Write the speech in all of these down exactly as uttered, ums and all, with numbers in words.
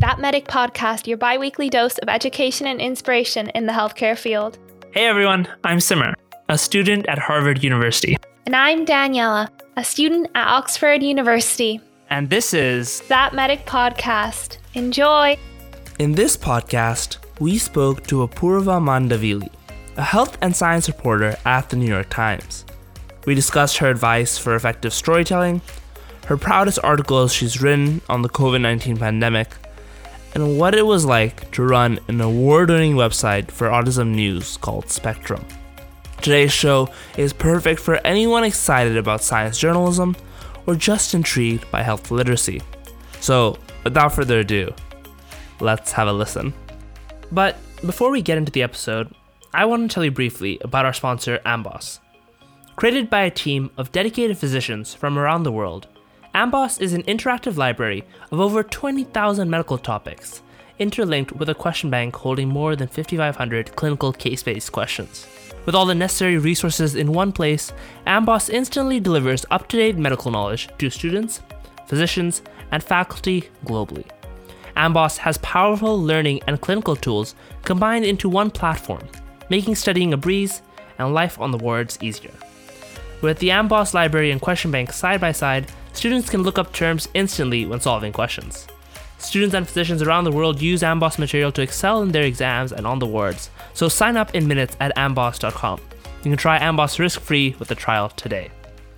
That Medic Podcast, your bi-weekly dose of education and inspiration in the healthcare field. Hey everyone, I'm Simmer, a student at Harvard University. And I'm Daniela, a student at Oxford University. And this is That Medic Podcast. Enjoy! In this podcast, we spoke to Apurva Mandavili, a health and science reporter at the New York Times. We discussed her advice for effective storytelling, her proudest articles she's written on the covid nineteen pandemic, and what it was like to run an award-winning website for autism news called Spectrum. Today's show is perfect for anyone excited about science journalism or just intrigued by health literacy. So, without further ado, let's have a listen. But before we get into the episode, I want to tell you briefly about our sponsor, Amboss. Created by a team of dedicated physicians from around the world, Amboss is an interactive library of over twenty thousand medical topics, interlinked with a question bank holding more than five thousand five hundred clinical case-based questions. With all the necessary resources in one place, Amboss instantly delivers up-to-date medical knowledge to students, physicians, and faculty globally. Amboss has powerful learning and clinical tools combined into one platform, making studying a breeze and life on the wards easier. With the Amboss library and question bank side by side, students can look up terms instantly when solving questions. Students and physicians around the world use Amboss material to excel in their exams and on the wards, so sign up in minutes at amboss dot com. You can try Amboss risk-free with a trial today.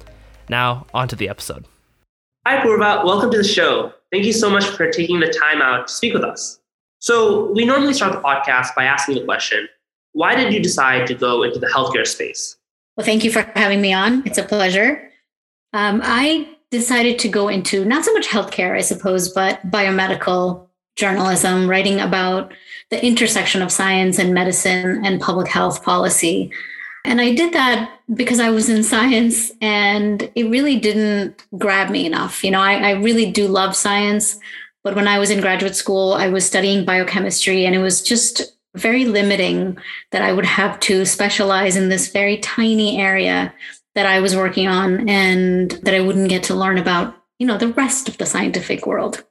Now, on to the episode. Hi, Purva. Welcome to the show. Thank you so much for taking the time out to speak with us. So we normally start the podcast by asking the question, why did you decide to go into the healthcare space? Well, thank you for having me on. It's a pleasure. Um, I decided to go into not so much healthcare, I suppose, but biomedical journalism, writing about the intersection of science and medicine and public health policy. And I did that because I was in science and it really didn't grab me enough. You know, I, I really do love science, but when I was in graduate school, I was studying biochemistry and it was just very limiting that I would have to specialize in this very tiny area that I was working on and that I wouldn't get to learn about, you know, the rest of the scientific world.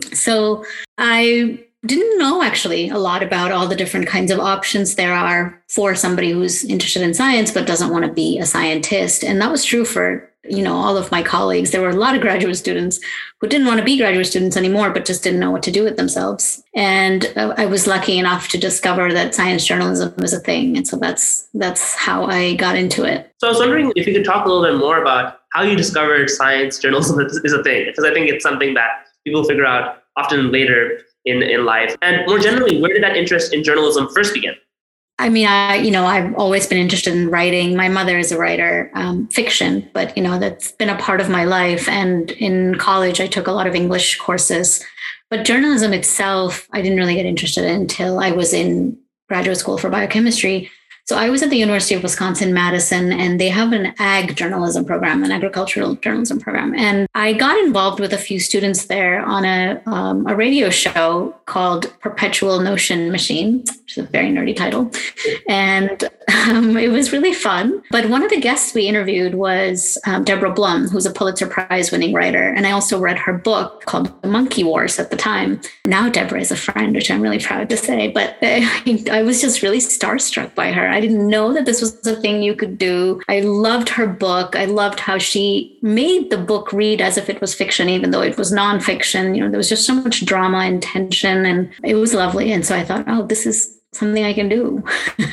So I didn't know actually a lot about all the different kinds of options there are for somebody who's interested in science but doesn't want to be a scientist. And that was true for, you know, all of my colleagues. There were a lot of graduate students who didn't want to be graduate students anymore, but just didn't know what to do with themselves. And I was lucky enough to discover that science journalism is a thing. And so that's that's how I got into it. So I was wondering if you could talk a little bit more about how you discovered science journalism is a thing, because I think it's something that people figure out often later in, in life. And more generally, where did that interest in journalism first begin? I mean, I, you know, I've always been interested in writing. My mother is a writer, um, fiction, but, you know, that's been a part of my life. And in college, I took a lot of English courses. But journalism itself, I didn't really get interested in until I was in graduate school for biochemistry. So I was at the University of Wisconsin-Madison, and they have an ag journalism program, an agricultural journalism program. And I got involved with a few students there on a, um, a radio show called Perpetual Notion Machine, which is a very nerdy title. And um, it was really fun. But one of the guests we interviewed was um, Deborah Blum, who's a Pulitzer Prize winning writer. And I also read her book called The Monkey Wars at the time. Now Deborah is a friend, which I'm really proud to say. But I, I was just really starstruck by her. I didn't know that this was a thing you could do. I loved her book. I loved how she made the book read as if it was fiction, even though it was nonfiction. You know, there was just so much drama and tension, and it was lovely. And so I thought, oh, this is something I can do.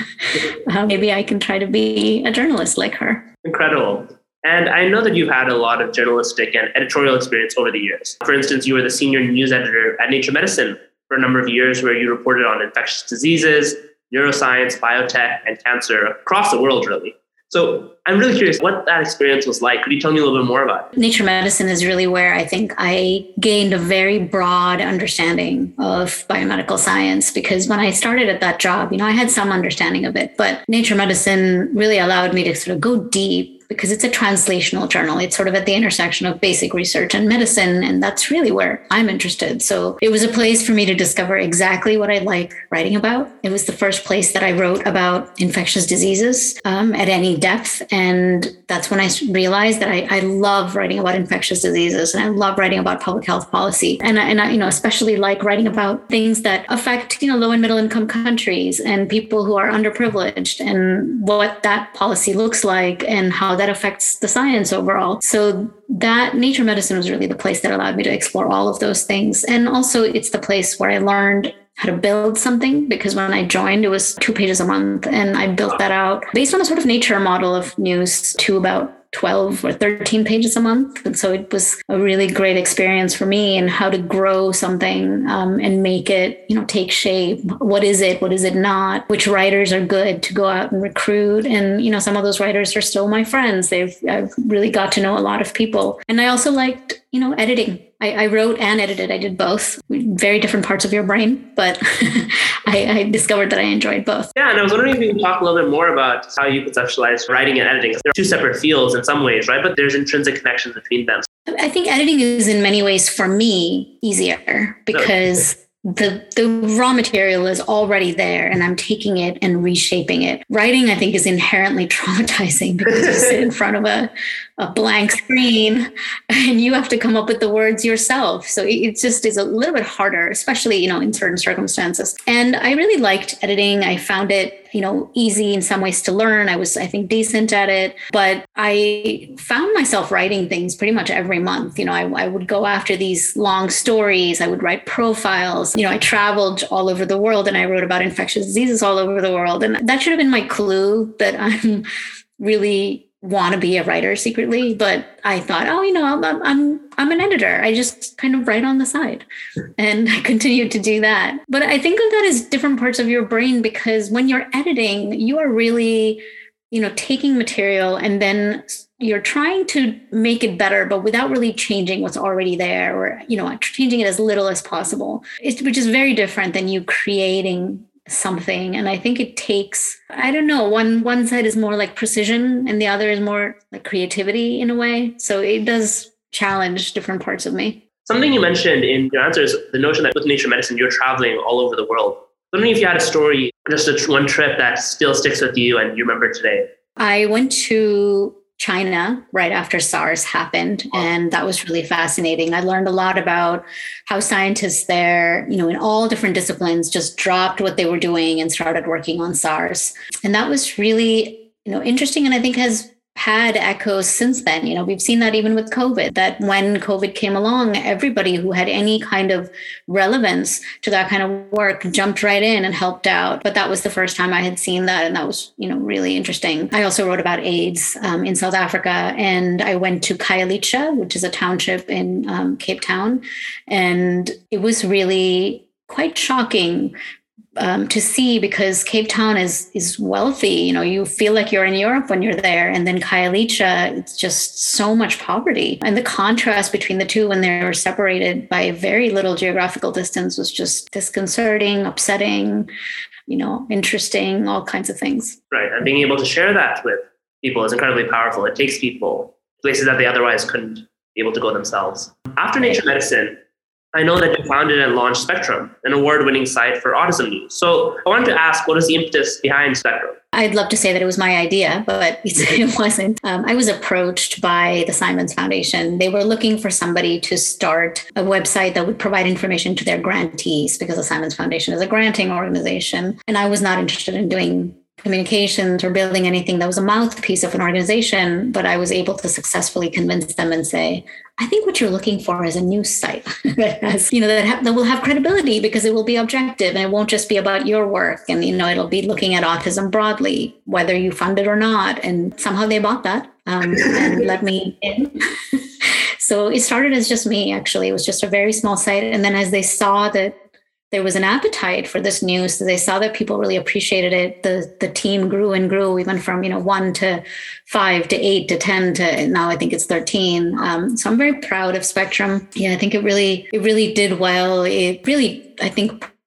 uh, maybe I can try to be a journalist like her. Incredible. And I know that you've had a lot of journalistic and editorial experience over the years. For instance, you were the senior news editor at Nature Medicine for a number of years, where you reported on infectious diseases, neuroscience, biotech, and cancer across the world, really. So I'm really curious what that experience was like. Could you tell me a little bit more about it? Nature Medicine is really where I think I gained a very broad understanding of biomedical science, because when I started at that job, you know, I had some understanding of it, but Nature Medicine really allowed me to sort of go deep because it's a translational journal. It's sort of at the intersection of basic research and medicine. And that's really where I'm interested. So it was a place for me to discover exactly what I like writing about. It was the first place that I wrote about infectious diseases um, at any depth. And that's when I realized that I, I love writing about infectious diseases and I love writing about public health policy. And I, and I, you know, especially like writing about things that affect, you know, low and middle income countries and people who are underprivileged and what that policy looks like and how that affects the science overall. So that Nature Medicine was really the place that allowed me to explore all of those things. And also it's the place where I learned how to build something, because when I joined, it was two pages a month. And I built that out based on a sort of Nature model of news to about twelve or thirteen pages a month. And so it was a really great experience for me and how to grow something um, and make it, you know, take shape. What is it? What is it not? Which writers are good to go out and recruit? And, you know, some of those writers are still my friends. They've, I've really got to know a lot of people. And I also liked, you know, editing. I, I wrote and edited. I did both. Very different parts of your brain, but I, I discovered that I enjoyed both. Yeah, and I was wondering if you can talk a little bit more about how you conceptualize writing and editing. They're two separate fields in some ways, right? But there's intrinsic connections between them. I think editing is in many ways for me easier because the the raw material is already there and I'm taking it and reshaping it. Writing, I think, is inherently traumatizing because you sit in front of a, a blank screen and you have to come up with the words yourself. So it just is a little bit harder, especially, you know, in certain circumstances. And I really liked editing. I found it, you know, easy in some ways to learn. I was, I think, decent at it, but I found myself writing things pretty much every month. You know, I, I would go after these long stories. I would write profiles. You know, I traveled all over the world and I wrote about infectious diseases all over the world. And that should have been my clue that I'm really want to be a writer secretly. But I thought, oh, you know, I'm, I'm, I'm an editor. I just kind of write on the side and I continued to do that. But I think of that as different parts of your brain, because when you're editing, you are really, you know, taking material and then you're trying to make it better, but without really changing what's already there, or, you know, changing it as little as possible, it, which is very different than you creating something. And I think it takes, I don't know, one one side is more like precision and the other is more like creativity in a way. So it does challenge different parts of me. Something you mentioned in your answer is the notion that with Nature Medicine, you're traveling all over the world. I don't know if you had a story, just a, one trip that still sticks with you and you remember today. I went to China right after SARS happened. And that was really fascinating. I learned a lot about how scientists there, you know, in all different disciplines, just dropped what they were doing and started working on SARS. And that was really, you know, interesting. And I think has had echoes since then. You know, we've seen that even with COVID, that when COVID came along, everybody who had any kind of relevance to that kind of work jumped right in and helped out. But that was the first time I had seen that. And that was, you know, really interesting. I also wrote about AIDS um, in South Africa, and I went to Khayelitsha, which is a township in um, Cape Town. And it was really quite shocking Um, to see, because Cape Town is is wealthy. You know, you feel like you're in Europe when you're there. And then Khayelitsha, it's just so much poverty. And the contrast between the two when they were separated by very little geographical distance was just disconcerting, upsetting, you know, interesting, all kinds of things. Right. And being able to share that with people is incredibly powerful. It takes people places that they otherwise couldn't be able to go themselves. After Nature Medicine, I know that you founded and launched Spectrum, an award-winning site for autism news. So I wanted to ask, what is the impetus behind Spectrum? I'd love to say that it was my idea, but it wasn't. Um, I was approached by the Simons Foundation. They were looking for somebody to start a website that would provide information to their grantees, because the Simons Foundation is a granting organization. And I was not interested in doing communications or building anything that was a mouthpiece of an organization, but I was able to successfully convince them and say, I think what you're looking for is a news site that has, you know, that, ha- that will have credibility, because it will be objective and it won't just be about your work. And, you know, it'll be looking at autism broadly, whether you fund it or not. And somehow they bought that um, and let me in. So it started as just me, actually. It was just a very small site. And then as they saw that there was an appetite for this news, they saw that people really appreciated it. The the team grew and grew. We went from, you know, one to five to eight to ten to now I think it's thirteen. Um, so I'm very proud of Spectrum. Yeah, I think it really, it really did well. It really, I think,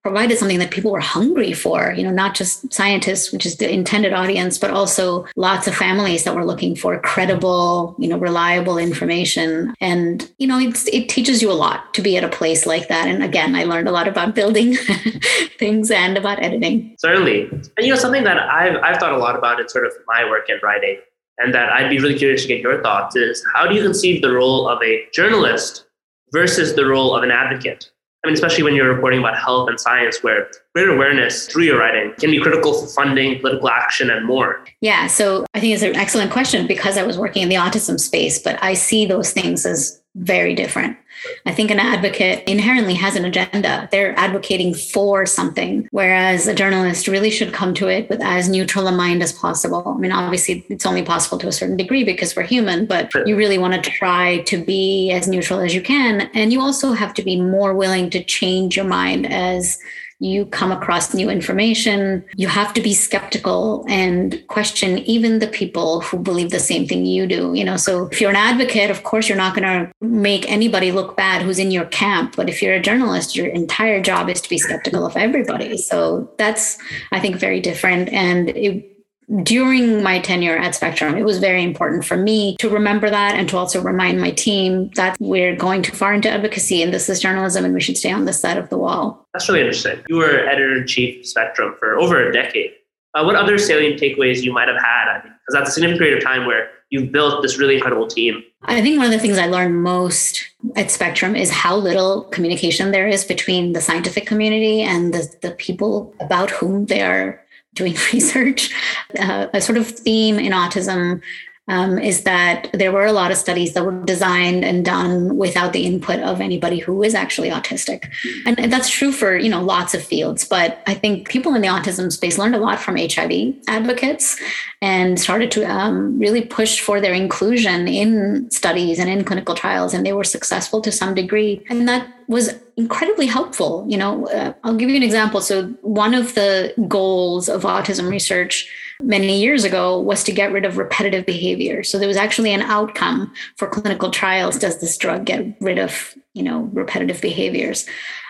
provided something that people were hungry for, you know, not just scientists, which is the intended audience, but also lots of families that were looking for credible, you know, reliable information. And, you know, it's, it teaches you a lot to be at a place like that. And again, I learned a lot about building things and about editing. Certainly. And, you know, something that I've, I've thought a lot about in sort of my work in writing, and that I'd be really curious to get your thoughts, is how do you conceive the role of a journalist versus the role of an advocate? I mean, especially when you're reporting about health and science, where greater awareness through your writing can be critical for funding, political action, and more. Yeah, so I think it's an excellent question because I was working in the autism space, but I see those things as very different. I think an advocate inherently has an agenda. They're advocating for something, whereas a journalist really should come to it with as neutral a mind as possible. I mean, obviously, it's only possible to a certain degree because we're human, but you really want to try to be as neutral as you can. And you also have to be more willing to change your mind as you come across new information. You have to be skeptical and question even the people who believe the same thing you do. You know, so if you're an advocate, of course, you're not going to make anybody look bad who's in your camp. But if you're a journalist, your entire job is to be skeptical of everybody. So that's, I think, very different. And it, during my tenure at Spectrum, it was very important for me to remember that and to also remind my team that we're going too far into advocacy and this is journalism and we should stay on this side of the wall. That's really interesting. You were editor-in-chief of Spectrum for over a decade. Uh, what other salient takeaways you might have had? I mean, because that's a significant period of time where you've built this really incredible team. I think one of the things I learned most at Spectrum is how little communication there is between the scientific community and the, the people about whom they are doing research. Uh, a sort of theme in autism um, is that there were a lot of studies that were designed and done without the input of anybody who is actually autistic. And, and that's true for, you know, lots of fields. But I think people in the autism space learned a lot from H I V advocates and started to um, really push for their inclusion in studies and in clinical trials. And they were successful to some degree. And that was incredibly helpful. You know, uh, I'll give you an example. So one of the goals of autism research many years ago was to get rid of repetitive behavior. So there was actually an outcome for clinical trials. Does this drug get rid of, you know, repetitive behaviors?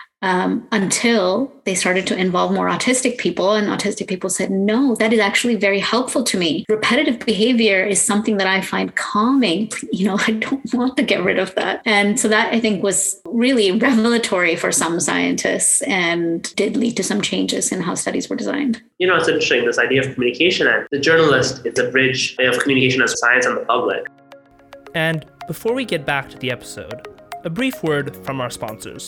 Um, until they started to involve more autistic people, and autistic people said, no, that is actually very helpful to me. Repetitive behavior is something that I find calming. You know, I don't want to get rid of that. And so that, I think, was really revelatory for some scientists and did lead to some changes in how studies were designed. You know, it's interesting, this idea of communication, and the journalist is a bridge of communication of science and the public. And before we get back to the episode, a brief word from our sponsors.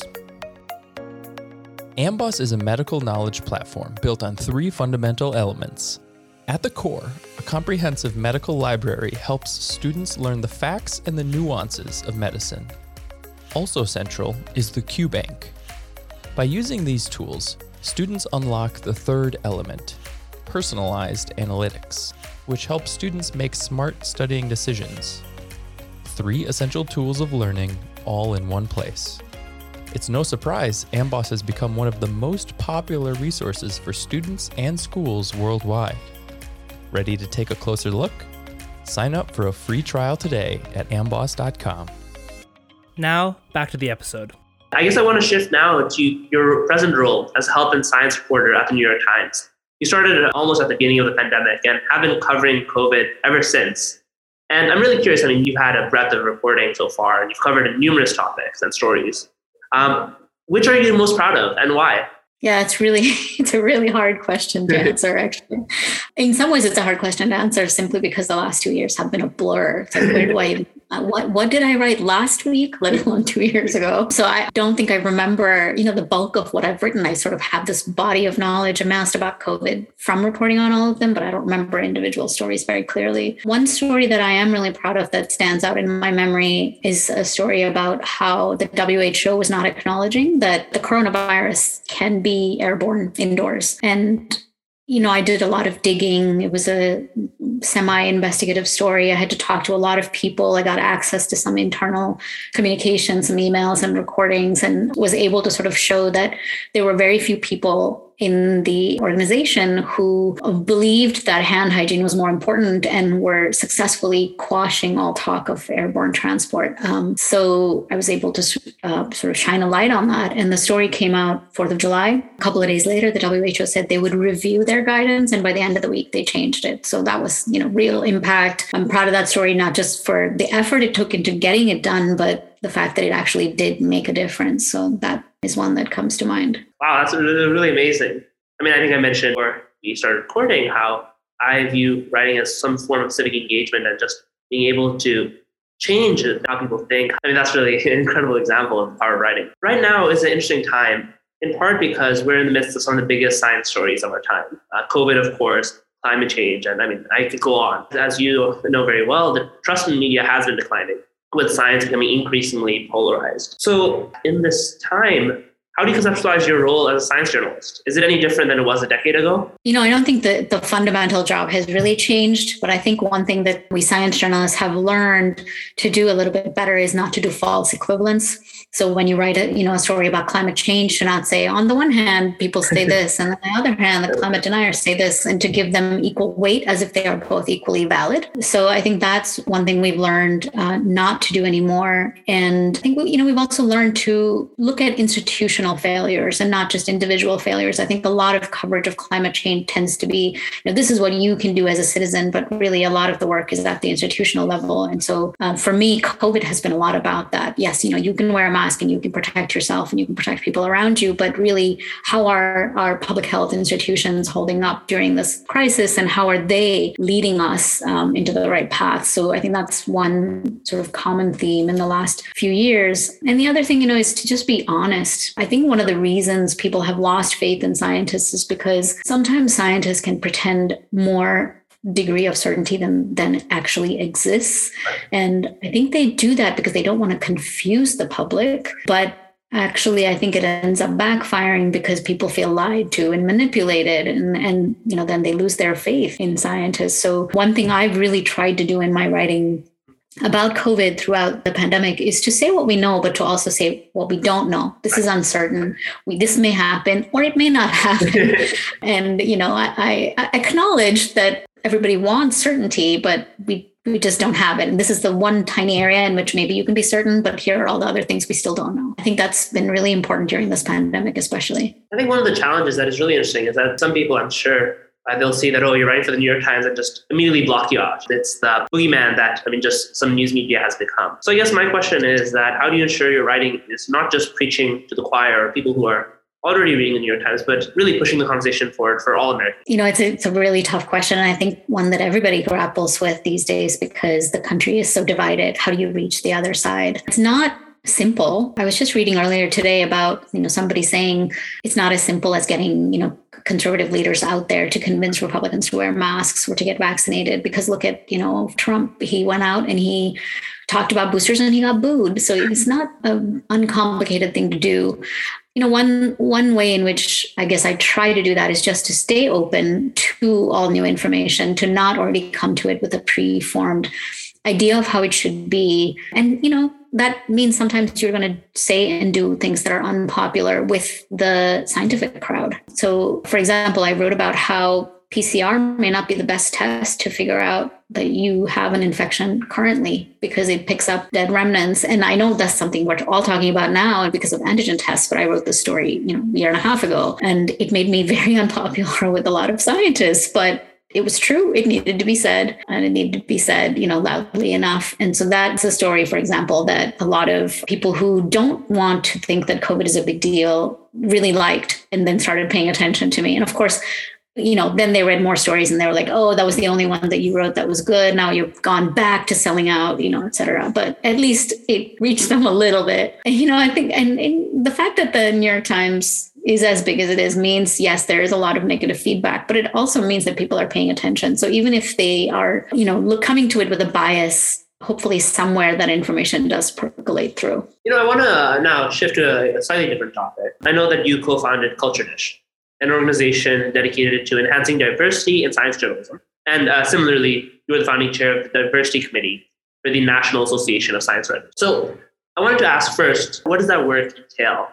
Amboss is a medical knowledge platform built on three fundamental elements. At the core, a comprehensive medical library helps students learn the facts and the nuances of medicine. Also central is the QBank. By using these tools, students unlock the third element, personalized analytics, which helps students make smart studying decisions. Three essential tools of learning all in one place. It's no surprise Amboss has become one of the most popular resources for students and schools worldwide. Ready to take a closer look? Sign up for a free trial today at amboss dot com. Now, back to the episode. I guess I want to shift now to your present role as health and science reporter at the New York Times. You started almost at the beginning of the pandemic and have been covering COVID ever since. And I'm really curious, I mean, you've had a breadth of reporting so far, and you've covered numerous topics and stories. Um, which are you most proud of and why? Yeah, it's really, it's a really hard question to answer, actually. In some ways, it's a hard question to answer simply because the last two years have been a blur. It's like, where do I even, uh, what, what did I write last week, let alone two years ago? So I don't think I remember, you know, the bulk of what I've written. I sort of have this body of knowledge amassed about COVID from reporting on all of them, but I don't remember individual stories very clearly. One story that I am really proud of that stands out in my memory is a story about how the W H O was not acknowledging that the coronavirus can be airborne indoors. And, you know, I did a lot of digging. It was a semi-investigative story. I had to talk to a lot of people. I got access to some internal communication, some emails and recordings, and was able to sort of show that there were very few people in the organization who believed that hand hygiene was more important and were successfully quashing all talk of airborne transport. Um, so I was able to uh, sort of shine a light on that. And the story came out fourth of July. A couple of days later, the W H O said they would review their guidance. And by the end of the week, they changed it. So that was, you know, real impact. I'm proud of that story, not just for the effort it took into getting it done, but the fact that it actually did make a difference. So that is one that comes to mind. Wow, that's really, really amazing. I mean, I think I mentioned before we started recording how I view writing as some form of civic engagement and just being able to change how people think. I mean, that's really an incredible example of the power of writing. Right now is an interesting time, in part because we're in the midst of some of the biggest science stories of our time. Uh, COVID, of course, climate change, and I mean, I could go on. As you know very well, the trust in media has been declining, with science becoming increasingly polarized. So in this time, how do you conceptualize your role as a science journalist? Is it any different than it was a decade ago? You know, I don't think that the fundamental job has really changed, but I think one thing that we science journalists have learned to do a little bit better is not to do false equivalence. So when you write a, you know, a story about climate change, to not say, on the one hand, people say this, and on the other hand, the climate deniers say this, and to give them equal weight as if they are both equally valid. So I think that's one thing we've learned uh, not to do anymore. And I think, you know, we've also learned to look at institutional failures and not just individual failures. I think a lot of coverage of climate change tends to be, you know, this is what you can do as a citizen, but really a lot of the work is at the institutional level. And so uh, for me, COVID has been a lot about that. Yes, you know, you can wear a mask and you can protect yourself and you can protect people around you, but really, how are our public health institutions holding up during this crisis, and how are they leading us um, into the right path? So I think that's one sort of common theme in the last few years. And the other thing, you know, is to just be honest. I think one of the reasons people have lost faith in scientists is because sometimes scientists can pretend more degree of certainty than than actually exists. And I think they do that because they don't want to confuse the public. But actually, I think it ends up backfiring because people feel lied to and manipulated, and, and you know, then they lose their faith in scientists. So one thing I've really tried to do in my writing about COVID throughout the pandemic is to say what we know, but to also say what we don't know. This is uncertain. We, this may happen or it may not happen. And, you know, I, I acknowledge that everybody wants certainty, but we we just don't have it. And this is the one tiny area in which maybe you can be certain, but here are all the other things we still don't know. I think that's been really important during this pandemic, especially. I think one of the challenges that is really interesting is that some people, I'm sure, Uh, they'll see that, oh, you're writing for the New York Times, and just immediately block you out. It's the boogeyman that, I mean, just some news media has become. So I guess my question is that how do you ensure your writing is not just preaching to the choir or people who are already reading the New York Times, but really pushing the conversation forward for all Americans? You know, it's a, it's a really tough question. And I think one that everybody grapples with these days because the country is so divided. How do you reach the other side? It's not simple. I was just reading earlier today about, you know, somebody saying it's not as simple as getting, you know, conservative leaders out there to convince Republicans to wear masks or to get vaccinated. Because look at, you know, Trump, he went out and he talked about boosters and he got booed. So it's not an uncomplicated thing to do. You know, one one way in which I guess I try to do that is just to stay open to all new information, to not already come to it with a preformed idea of how it should be. And, you know, that means sometimes you're going to say and do things that are unpopular with the scientific crowd. So, for example, I wrote about how P C R may not be the best test to figure out that you have an infection currently because it picks up dead remnants. And I know that's something we're all talking about now because of antigen tests, but I wrote this story, you know, a year and a half ago, and it made me very unpopular with a lot of scientists, but it was true. It needed to be said, and it needed to be said, you know, loudly enough. And so that's a story, for example, that a lot of people who don't want to think that COVID is a big deal really liked, and then started paying attention to me. And of course, you know, then they read more stories and they were like, oh, that was the only one that you wrote that was good. Now you've gone back to selling out, you know, et cetera. But at least it reached them a little bit. And, you know, I think, and, and the fact that the New York Times is as big as it is means, yes, there is a lot of negative feedback, but it also means that people are paying attention. So even if they are, you know, look, coming to it with a bias, hopefully somewhere that information does percolate through. You know, I want to now shift to a slightly different topic. I know that you co-founded Culture Dish, an organization dedicated to enhancing diversity in science journalism. And uh, similarly, you are the founding chair of the Diversity Committee for the National Association of Science Writers. So I wanted to ask first, what does that work entail?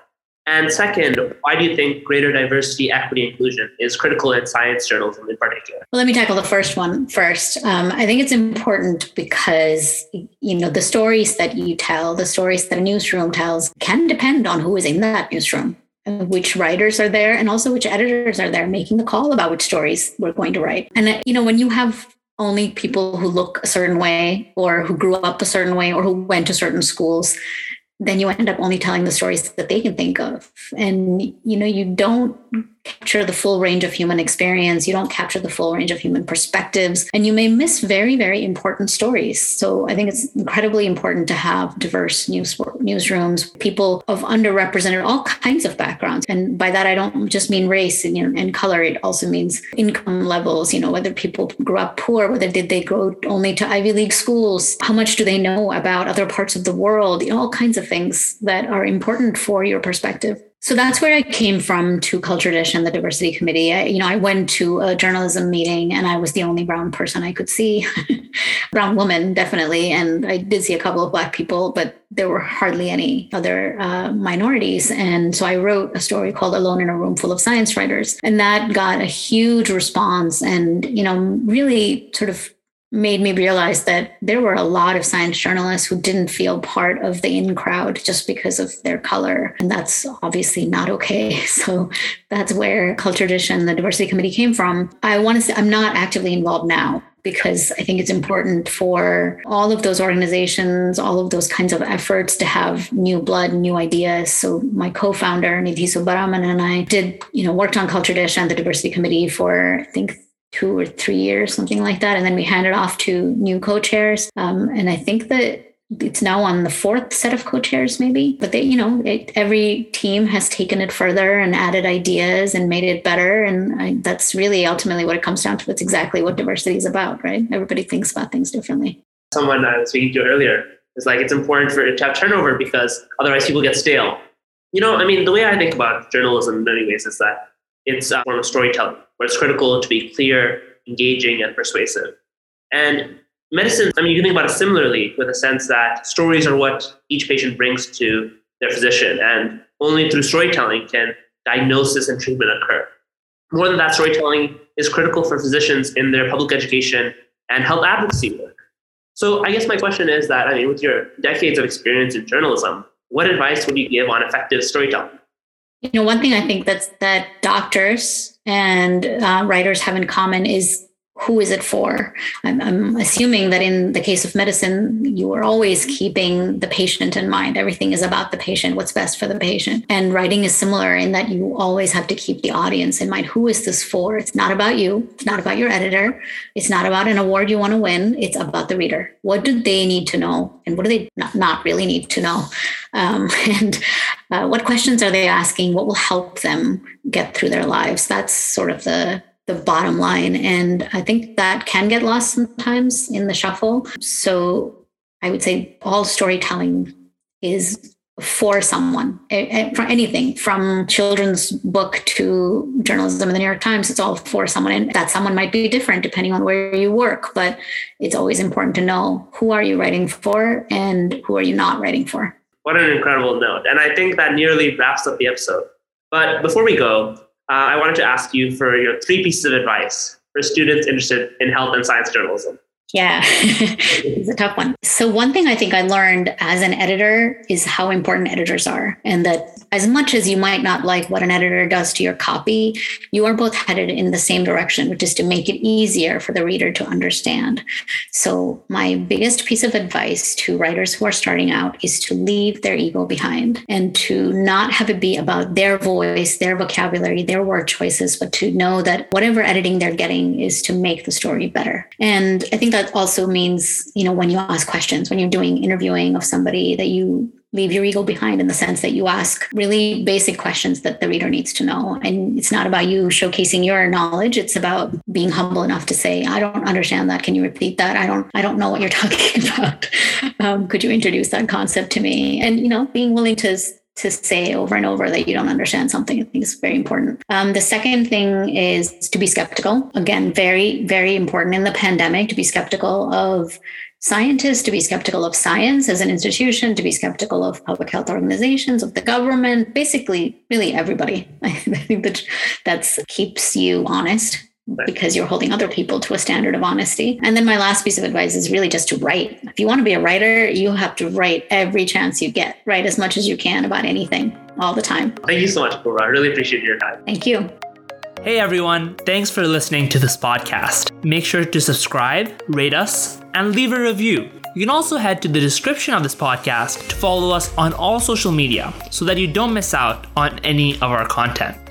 And second, why do you think greater diversity, equity, inclusion is critical in science journalism in particular? Well, let me tackle the first one first. Um, I think it's important because, you know, the stories that you tell, the stories that a newsroom tells can depend on who is in that newsroom, and which writers are there, and also which editors are there making the call about which stories we're going to write. And, you know, when you have only people who look a certain way or who grew up a certain way or who went to certain schools, then you end up only telling the stories that they can think of. And, you know, you don't capture the full range of human experience. You don't capture the full range of human perspectives, and you may miss very, very important stories. So I think it's incredibly important to have diverse news newsrooms, people of underrepresented, all kinds of backgrounds. And by that, I don't just mean race and, you know, and color. It also means income levels, you know, whether people grew up poor, whether did they go only to Ivy League schools, how much do they know about other parts of the world, you know, all kinds of things that are important for your perspective. So that's where I came from to Culture Dish and the Diversity Committee. I, you know, I went to a journalism meeting and I was the only brown person I could see, brown woman, definitely. And I did see a couple of Black people, but there were hardly any other uh, minorities. And so I wrote a story called Alone in a Room Full of Science Writers. And that got a huge response and, you know, really sort of made me realize that there were a lot of science journalists who didn't feel part of the in crowd just because of their color. And that's obviously not okay. So that's where Culture Dish and the Diversity Committee came from. I want to say I'm not actively involved now because I think it's important for all of those organizations, all of those kinds of efforts to have new blood, new ideas. So my co-founder, Nidhi Subbaraman, and I did, you know, worked on Culture Dish and the Diversity Committee for, I think, two or three years, something like that. And then we handed off to new co-chairs. Um, and I think that it's now on the fourth set of co-chairs, maybe. But they, you know, it, every team has taken it further and added ideas and made it better. And I, that's really ultimately what it comes down to. It's exactly what diversity is about, right? Everybody thinks about things differently. Someone I was speaking to earlier is like, it's important for it to have turnover because otherwise people get stale. You know, I mean, the way I think about journalism in many ways is that it's a form of storytelling, where it's critical to be clear, engaging, and persuasive. And medicine, I mean, you can think about it similarly with a sense that stories are what each patient brings to their physician. And only through storytelling can diagnosis and treatment occur. More than that, storytelling is critical for physicians in their public education and health advocacy work. So I guess my question is that, I mean, with your decades of experience in journalism, what advice would you give on effective storytelling? You know, one thing I think that's that doctors and uh, writers have in common is who is it for? I'm, I'm assuming that in the case of medicine, you are always keeping the patient in mind. Everything is about the patient, what's best for the patient. And writing is similar in that you always have to keep the audience in mind. Who is this for? It's not about you. It's not about your editor. It's not about an award you want to win. It's about the reader. What do they need to know? And what do they not, not really need to know? Um, and uh, what questions are they asking? What will help them get through their lives? That's sort of the the bottom line. And I think that can get lost sometimes in the shuffle. So I would say all storytelling is for someone, for anything from children's book to journalism in the New York Times, it's all for someone. And that someone might be different depending on where you work, but it's always important to know who are you writing for and who are you not writing for. What an incredible note. And I think that nearly wraps up the episode. But before we go, Uh, I wanted to ask you for your three pieces of advice for students interested in health and science journalism. Yeah, it's a tough one. So one thing I think I learned as an editor is how important editors are. And that as much as you might not like what an editor does to your copy, you are both headed in the same direction, which is to make it easier for the reader to understand. So my biggest piece of advice to writers who are starting out is to leave their ego behind and to not have it be about their voice, their vocabulary, their word choices, but to know that whatever editing they're getting is to make the story better. And I think that That also means, you know, when you ask questions, when you're doing interviewing of somebody, that you leave your ego behind in the sense that you ask really basic questions that the reader needs to know. And it's not about you showcasing your knowledge. It's about being humble enough to say, I don't understand that. Can you repeat that? I don't, I don't know what you're talking about. Um, could you introduce that concept to me? And, you know, being willing to to say over and over that you don't understand something, I think is very important. Um, the second thing is to be skeptical. Again, very, very important in the pandemic to be skeptical of scientists to be skeptical of science as an institution, to be skeptical of public health organizations, of the government, basically, really everybody. I think that that's keeps you honest because you're holding other people to a standard of honesty. And then my last piece of advice is really just to write. If you want to be a writer, you have to write every chance you get. Write as much as you can about anything all the time. Thank you so much, Purva. I really appreciate your time. Thank you. Hey everyone, thanks for listening to this podcast. Make sure to subscribe, rate us, and leave a review. You can also head to the description of this podcast to follow us on all social media so that you don't miss out on any of our content.